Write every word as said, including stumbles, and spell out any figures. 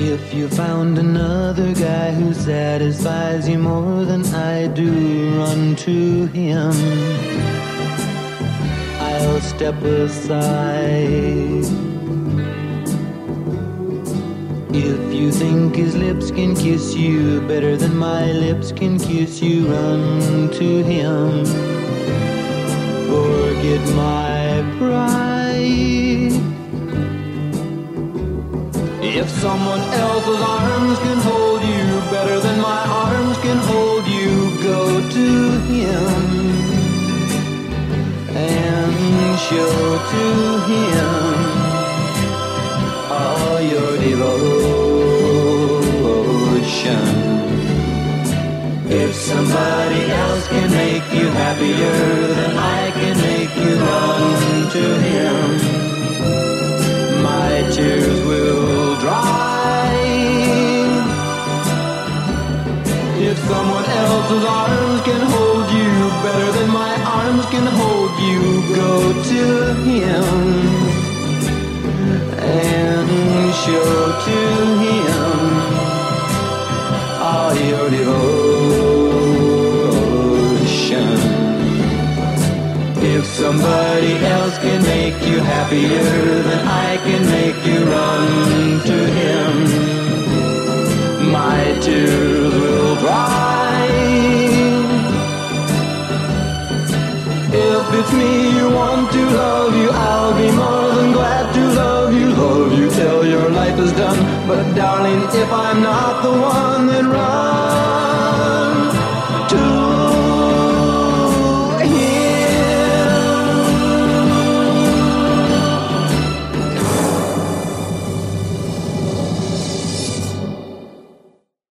If you found another guy who satisfies you more than I do, run to him. I'll step aside. If you think his lips can kiss you better than my lips can kiss you, run to him. Forget my pride. If someone else's arms can hold you better than my arms can hold you, go to him and show to him all your devotion. If somebody else can make you happier than I can make you, run to him. My tears will dry. If someone else's arms can hold you better than my arms can hold you, go to him and show to him all your devotion. If somebody else can make you happier than I can make you, run to him. My tears will dry. If it's me you want to love you, I'll be more than glad to love you. Love you till your life is done. But darling, if I'm not the one, then run